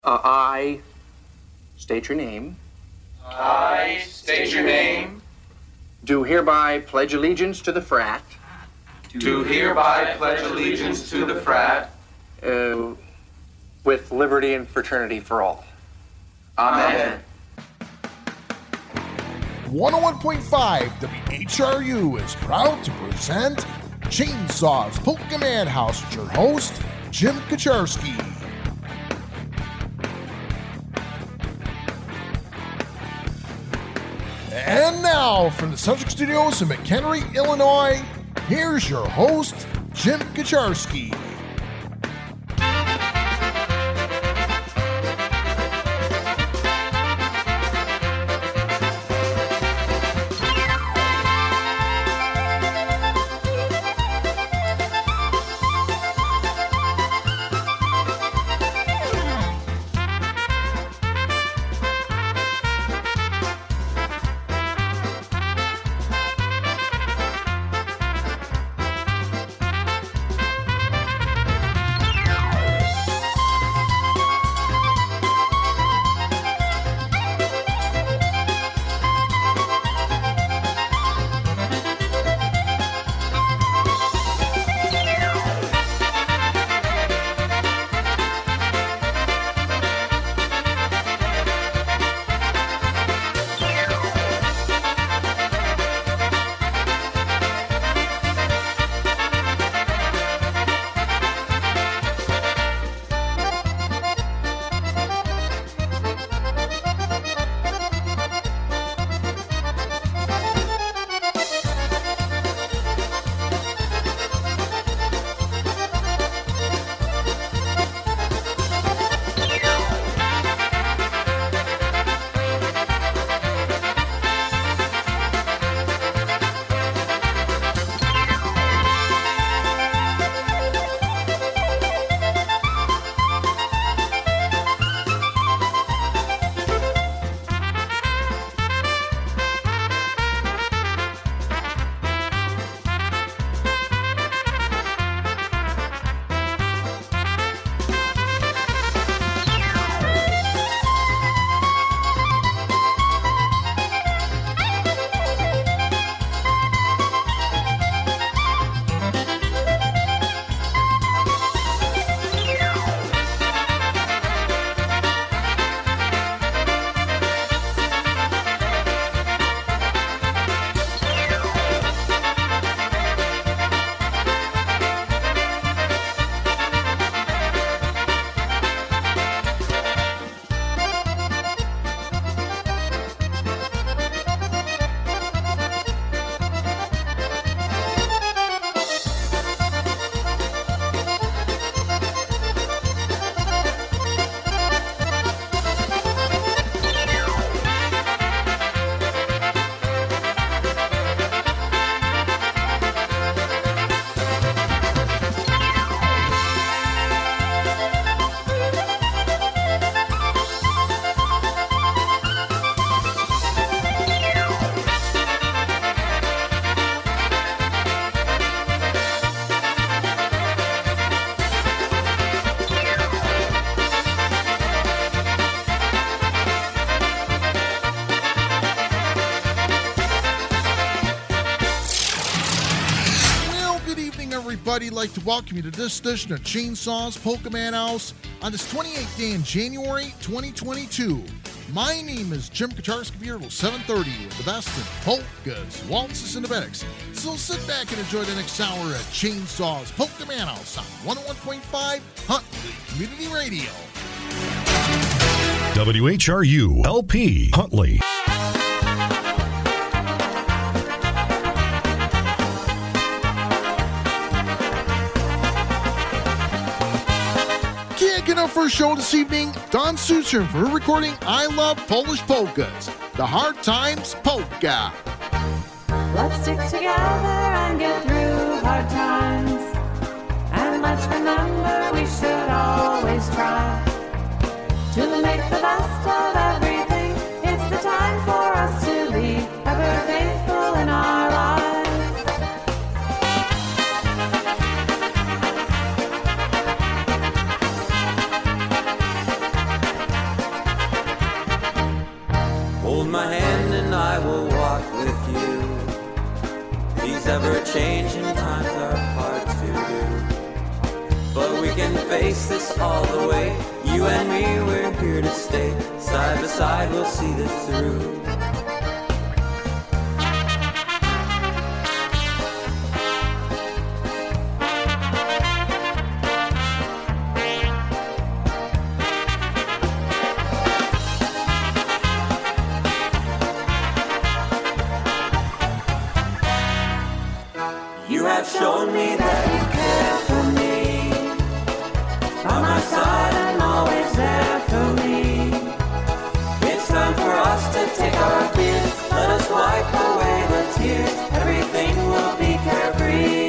I state your name. I state your name. Do hereby pledge allegiance to the frat. Do hereby pledge allegiance to the frat. With liberty and fraternity for all. Amen. 101.5 WHRU is proud to present Chainsaws Pokemon House with your host, Jim Kaczarski. And now, from the Subject Studios in McHenry, Illinois, here's your host, Jim Kaczarski. I'd like to welcome you to this edition of Chainsaws Pokemon House on this 28th day in January 2022. My name is Jim Kaczarski here till 7:30 with the best in polkas, waltzes, and acrobatics. So sit back and enjoy the next hour at Chainsaws Pokemon House on 101.5 Huntley Community Radio. WHRU LP Huntley. Kicking up for a show this evening, Don Suchin for her recording I Love Polish Polkas, the Hard Times Polka. Let's stick together and get through hard times. And let's remember we should always try to make the best of everything. It's the time for us to be ever faithful in our lives. my hand and I will walk with you. These ever-changing times are hard to do, but we can face this all the way. You and me, we're here to stay. Side by side, we'll see this through. You have shown me that you care for me. By my side and always there for me. It's time for us to take our fears. Let us wipe away the tears. Everything will be carefree.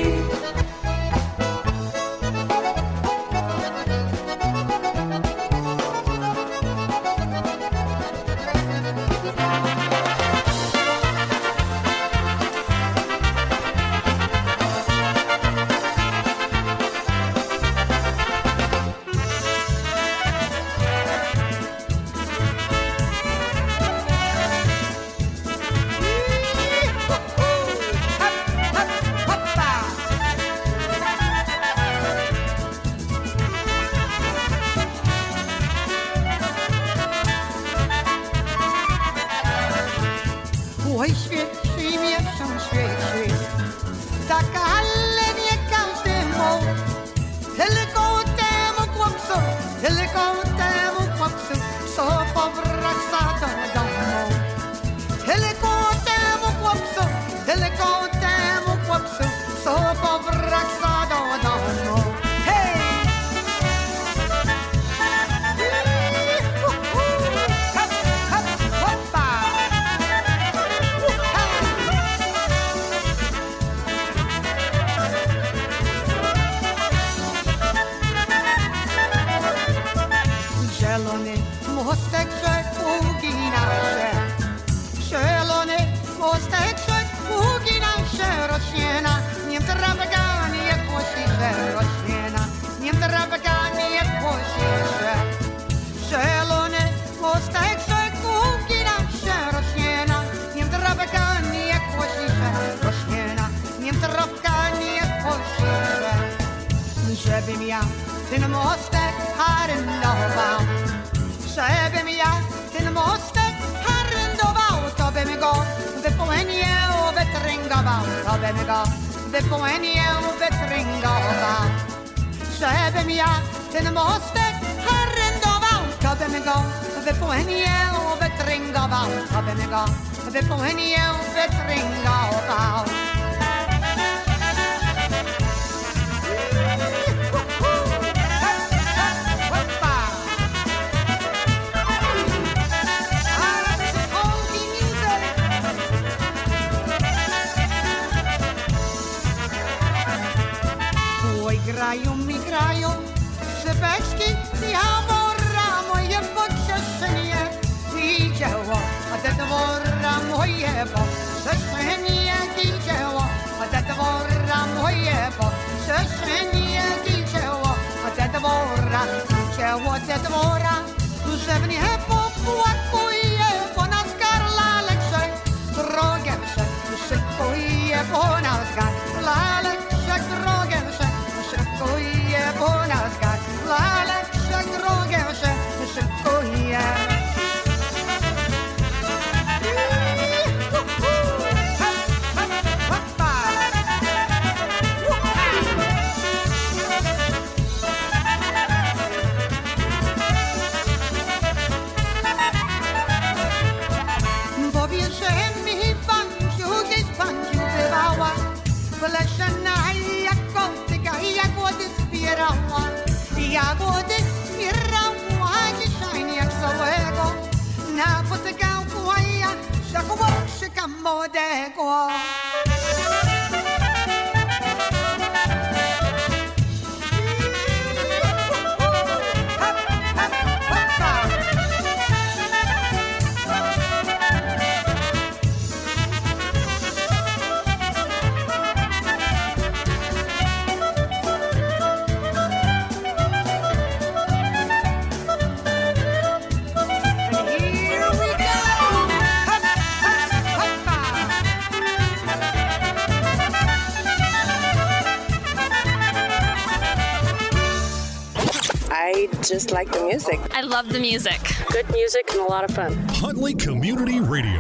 just like the music. I love the music. Good music and a lot of fun. Huntley Community Radio.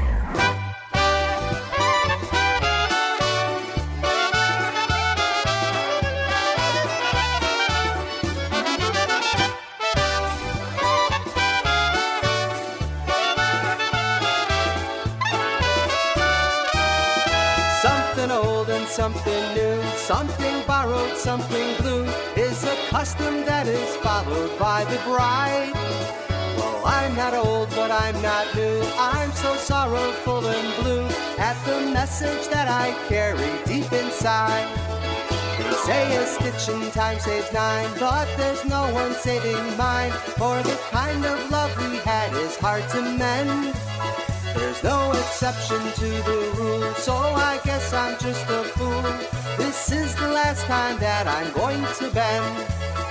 Something old and something new, something borrowed, something blue, is a custom that is followed by the bride. Well, I'm not old, but I'm not new, I'm so sorrowful and blue at the message that I carry deep inside. They say a stitch in time saves 9, but there's no one saving mine, for the kind of love we had is hard to mend. There's no exception to the rule, so I guess I'm just a fool. This is the last time that I'm going to bend.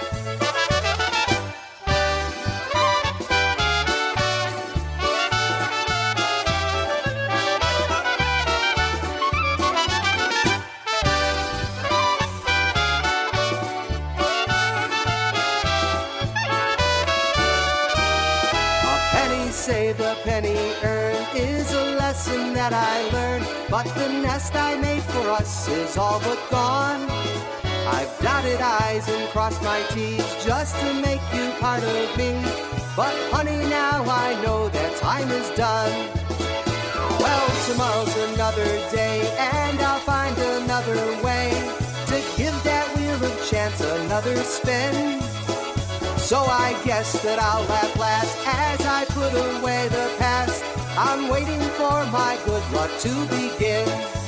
A penny saved, a penny earned is a lesson that I learned, but the nest I made for us is all but gone. I've dotted I's and crossed my T's just to make you part of me, but honey, now I know that time is done. Well, tomorrow's another day, and I'll find another way to give that wheel of chance another spin. So I guess that I'll laugh last as I put away the past. I'm waiting for my good luck to begin.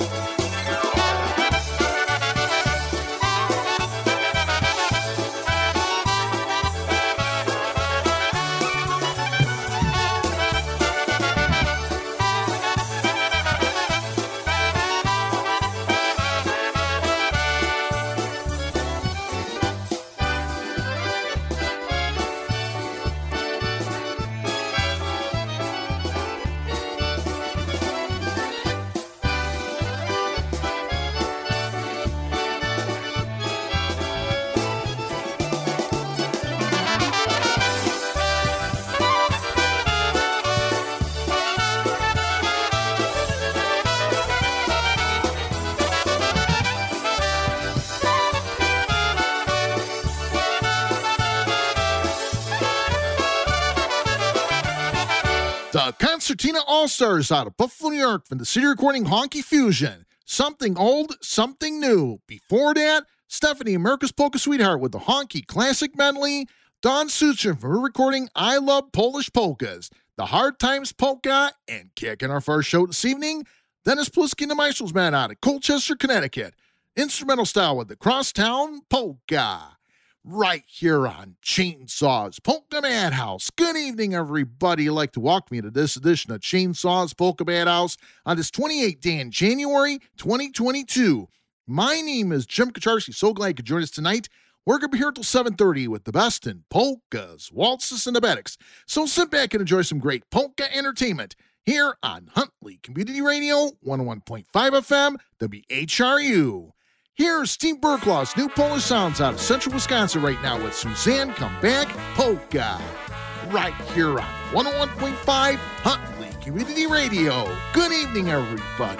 The Concertina All-Stars out of Buffalo, New York from the city recording Honky Fusion. Something old, something new. Before that, Stephanie, America's Polka Sweetheart with the Honky Classic Medley. Dawn Suchin for her recording I Love Polish Polkas. The Hard Times Polka, and kicking our first show this evening, Dennis Plisky and the Maestros Band out of Colchester, Connecticut. Instrumental style with the Crosstown Polka. Right here on Chainsaws Polka Madhouse. Good evening, everybody. I'd like to welcome you to this edition of Chainsaws Polka Madhouse on this 28th day in January 2022. My name is Jim Kacharski. So glad you could join us tonight. We're going to be here till 7:30 with the best in polkas, waltzes, and abetics. So sit back and enjoy some great polka entertainment here on Huntley Community Radio, 101.5 FM, WHRU. Here's Steve Burklaw's new Polish sounds out of central Wisconsin right now with Suzanne Come Back Polka. Right here on 101.5 Huntley Community Radio. Good evening, everybody.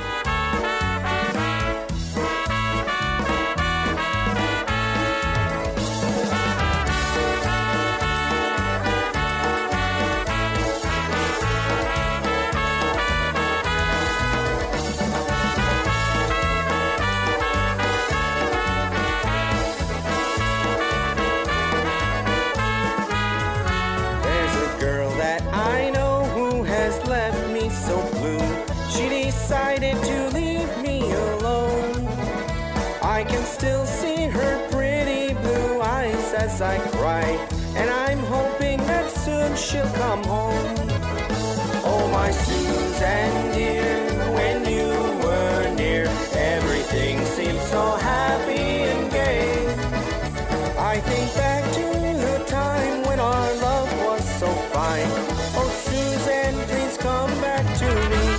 Decided to leave me alone. I can still see her pretty blue eyes as I cry, and I'm hoping that soon she'll come home. Oh, my Susan dear, when you were near, everything seemed so happy and gay. I think back to the time when our love was so fine. Oh, Susan, please come back to me.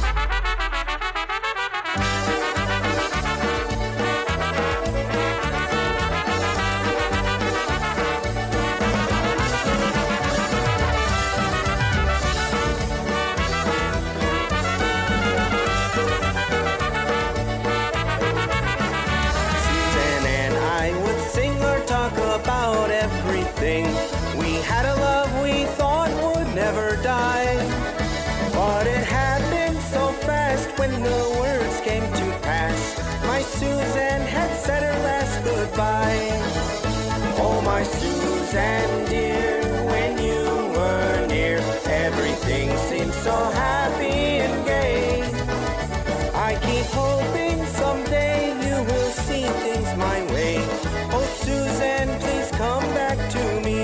never die. But it happened so fast when the words came to pass. My Susan had said her last goodbye. Oh, my Susan dear, when you were near, everything seemed so happy and gay. I keep hoping someday you will see things my way. Oh, Susan, please come back to me.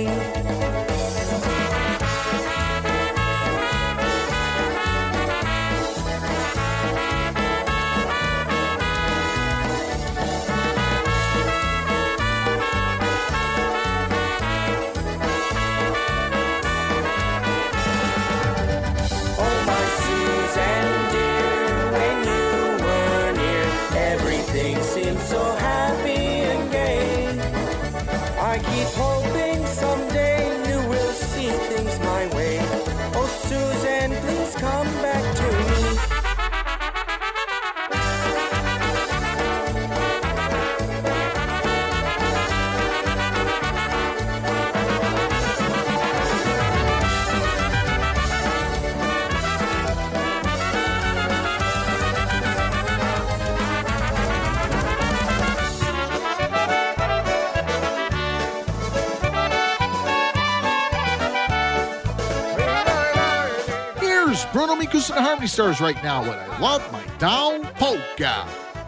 So happy and gay. I keep hoping someday you will see things my way. Oh, Susan, please come back to me. Bruno Mikus and the Harmony Stars right now with I Love My Doll Polka.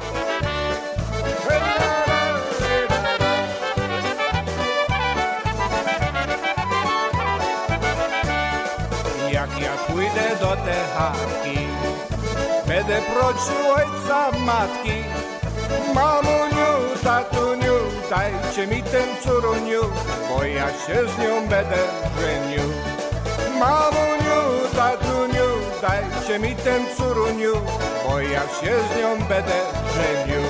Jak ja pójdę do tej chatki, będę prosił ojca matki. Mamuniu, tatuniu, dajcie mi ten córuniu, bo ja się z nią będę żenił. Mamuniu, tatuniu, dajcie mi ten córuniu, bo ja się z nią będę żenił.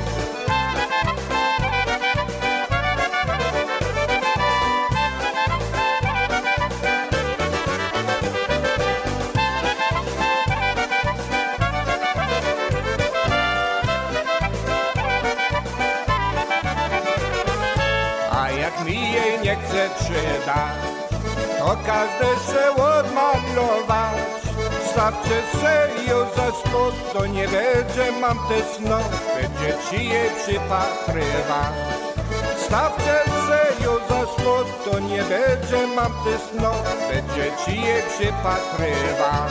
A jak mi jej nie chce przydać, to każde się odmalować. Starczy se ją za spod, to nie będzie mam tesno, będzie ci jej przypatrywać. Stawcie se ją za spod, to nie będzie mam tesno, będzie ci jej przypatrywać.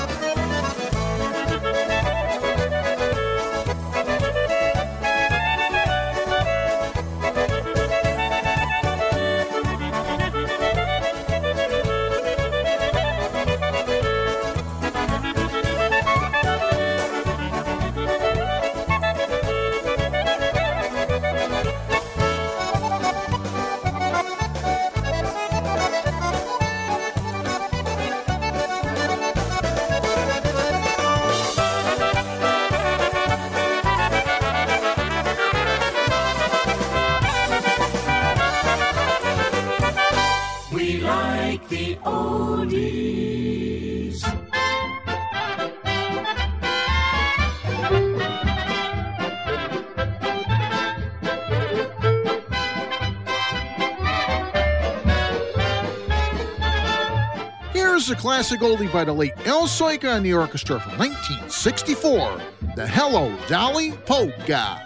Here's a classic oldie by the late El Soika and the orchestra from 1964, the Hello Dolly Polka.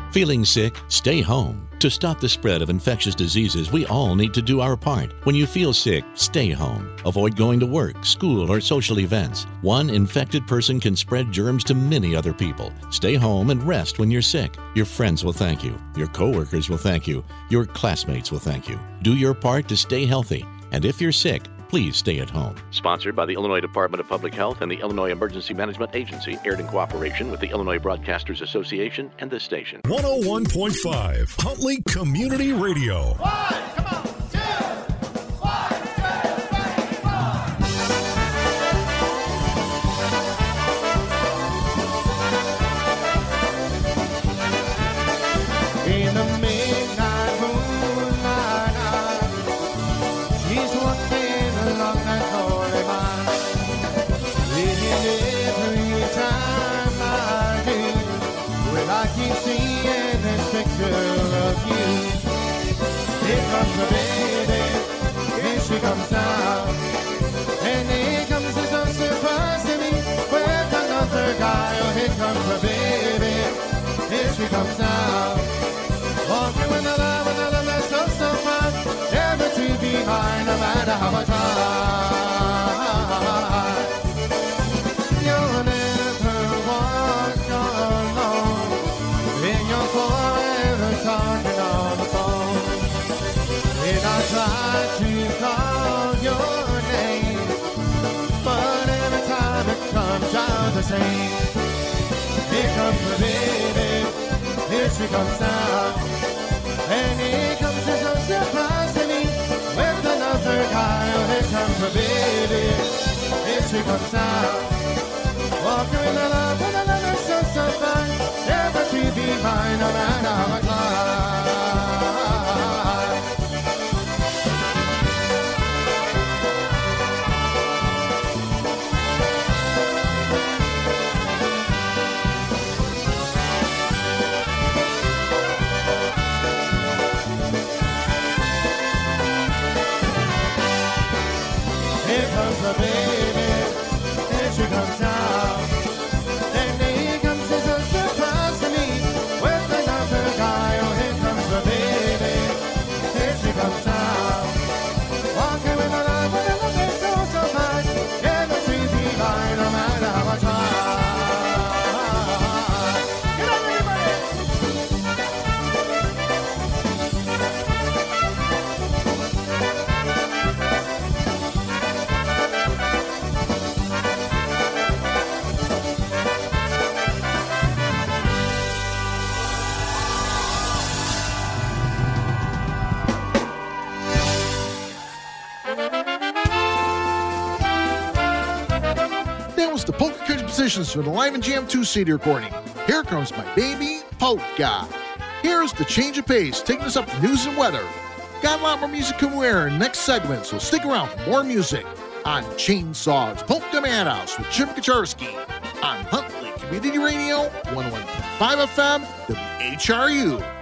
Feeling sick? Stay home. To stop the spread of infectious diseases, we all need to do our part. When you feel sick, stay home. Avoid going to work, school, or social events. One infected person can spread germs to many other people. Stay home and rest when you're sick. Your friends will thank you. Your coworkers will thank you. Your classmates will thank you. Do your part to stay healthy. And if you're sick, please stay at home. Sponsored by the Illinois Department of Public Health and the Illinois Emergency Management Agency, aired in cooperation with the Illinois Broadcasters Association and this station. 101.5 Huntley Community Radio. In the midnight moonlight, she's walking along that holy mile. And every time I do, well, I keep seeing this picture of you. Here comes the baby, here she comes out. And here comes this surprise to me with another guy. Oh, here comes the baby, here she comes out. Walking with another man so fine, never to be mine, no matter how I try. You'll never walk alone, and you're forever talking on the phone. And I try to call your name, but every time it comes out the same. Here comes the baby, here she comes out. And here comes this surprise to me with another guy. Oh, here comes the baby, here she comes out. Walking in love with another so fine, never to be mine, no matter how I try. The baby, here she comes out. And here comes this surprise to me with another guy. Oh, here comes the baby, here she comes out. Walking with a love so fine, never to be mine, no matter how I try. Get on, The polka compositions for the Live and Jam 2 CD recording. Here comes my baby polka. Here's the change of pace, taking us up to news and weather. Got a lot more music coming in next segment, so stick around for more music on Chainsaws Polka Madhouse with Jim Kaczarski on Huntley Community Radio 101.5 FM WHRU.